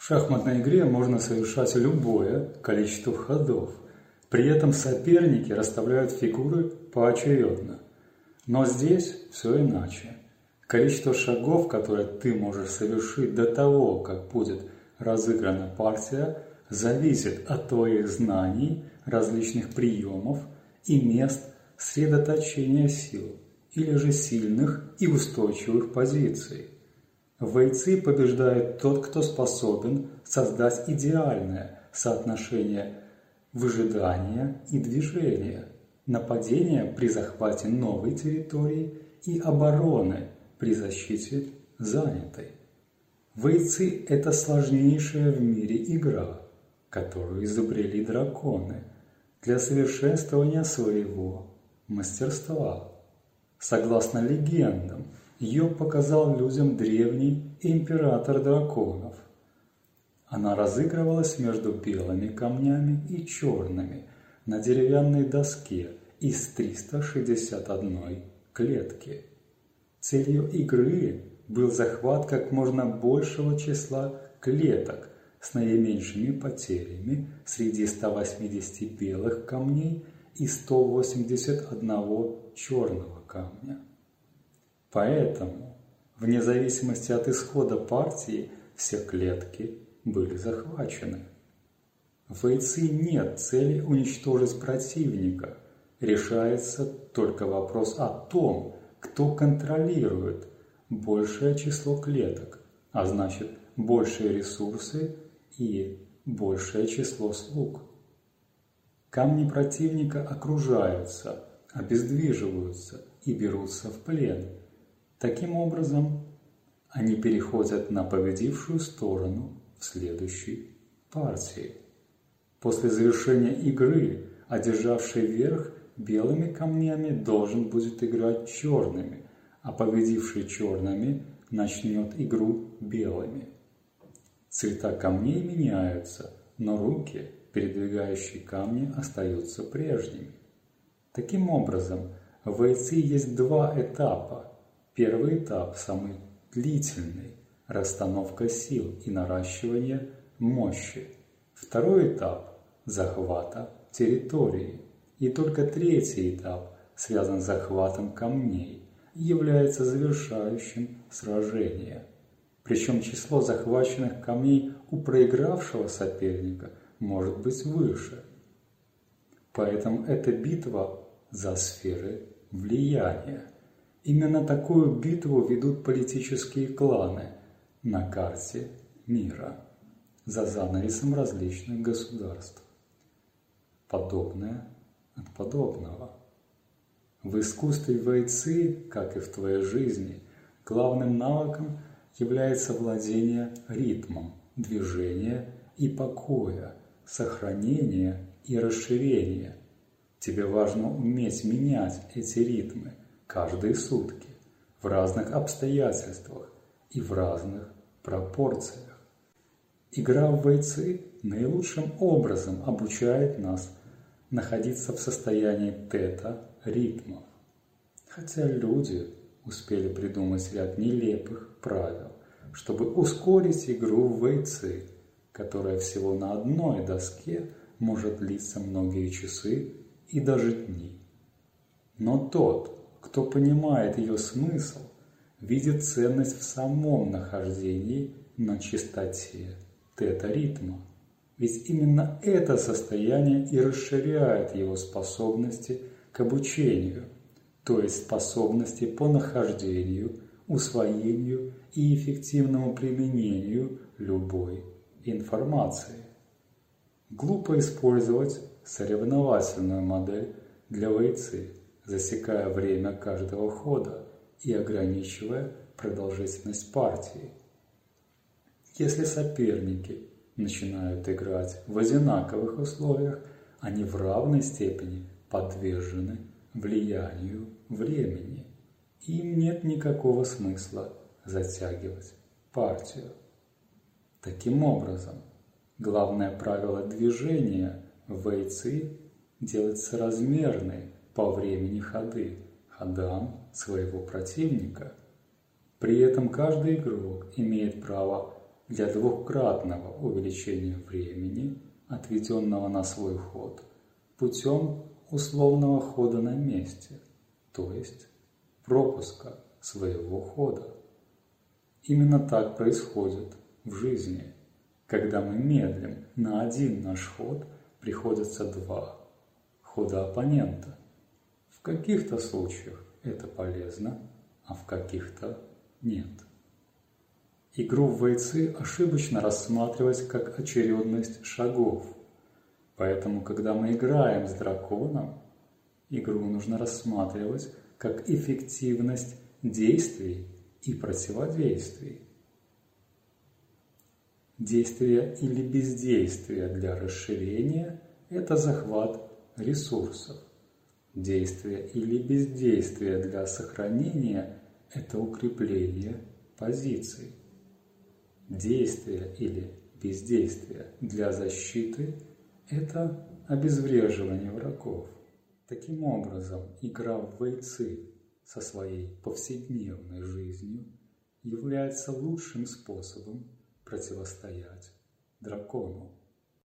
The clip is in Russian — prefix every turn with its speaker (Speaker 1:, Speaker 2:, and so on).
Speaker 1: шахматной игре можно совершать любое количество ходов. При этом соперники расставляют фигуры поочередно. Но здесь все иначе. Количество шагов, которые ты можешь совершить до того, как будет разыграна партия, зависит от твоих знаний, различных приемов и мест сосредоточения сил, или же сильных и устойчивых позиций. В вейци побеждает тот, кто способен создать идеальное соотношение выжидания и движения, нападения при захвате новой территории и обороны при защите занятой. Вейци – это сложнейшая в мире игра, которую изобрели драконы для совершенствования своего мастерства. Согласно легендам, ее показал людям древний император драконов. Она разыгрывалась между белыми камнями и черными на деревянной доске из 361 клетки. Целью игры был захват как можно большего числа клеток с наименьшими потерями среди 180 белых камней и 181 черного камня. Поэтому, вне зависимости от исхода партии, все клетки были захвачены. В вейци нет цели уничтожить противника, решается только вопрос о том, кто контролирует большее число клеток, а значит большие ресурсы и большее число слуг. Камни противника окружаются, обездвиживаются и берутся в плен. Таким образом, они переходят на победившую сторону в следующей партии. После завершения игры, одержавший верх белыми камнями должен будет играть черными, а победивший черными начнет игру белыми. Цвета камней меняются, но руки, передвигающие камни, остаются прежними. Таким образом, в вейци есть два этапа. Первый этап самый длительный – расстановка сил и наращивание мощи. Второй этап – захвата территории. И только третий этап связан с захватом камней и является завершающим сражение. Причем число захваченных камней у проигравшего соперника может быть выше. Поэтому это битва за сферы влияния. Именно такую битву ведут политические кланы на карте мира, за занавесом различных государств. Подобное от подобного. В искусстве вейци, как и в твоей жизни, главным навыком является владение ритмом, движения и покоя, сохранения и расширения. Тебе важно уметь менять эти ритмы каждые сутки, в разных обстоятельствах и в разных пропорциях. Игра в вейци наилучшим образом обучает нас находиться в состоянии тета-ритмов. Хотя люди успели придумать ряд нелепых правил, чтобы ускорить игру в вейци, которая всего на одной доске может длиться многие часы и даже дни. Но тот, кто понимает ее смысл, видит ценность в самом нахождении на частоте тета-ритма. Ведь именно это состояние и расширяет его способности к обучению, то есть способности по нахождению, усвоению и эффективному применению любой информации. Глупо использовать соревновательную модель для вейци, засекая время каждого хода и ограничивая продолжительность партии. Если соперники начинают играть в одинаковых условиях, они в равной степени подвержены влиянию времени. Им нет никакого смысла затягивать партию. Таким образом, главное правило движения в вейци – делать соразмерные по времени ходы ходам своего противника. При этом каждый игрок имеет право для двукратного увеличения времени, отведенного на свой ход, путем условного хода на месте, то есть пропуска своего хода. Именно так происходит в жизни. Когда мы медлим на один наш ход, приходится два хода оппонента. В каких-то случаях это полезно, а в каких-то нет. Игру в вейцы ошибочно рассматривать как очередность шагов. Поэтому, когда мы играем с драконом, игру нужно рассматривать как эффективность действий и противодействий. Действие или бездействие для расширения – это захват ресурсов. Действие или бездействие для сохранения – это укрепление позиций. Действие или бездействие для защиты – это обезвреживание врагов. Таким образом, игра в вейцы со своей повседневной жизнью является лучшим способом противостоять дракону.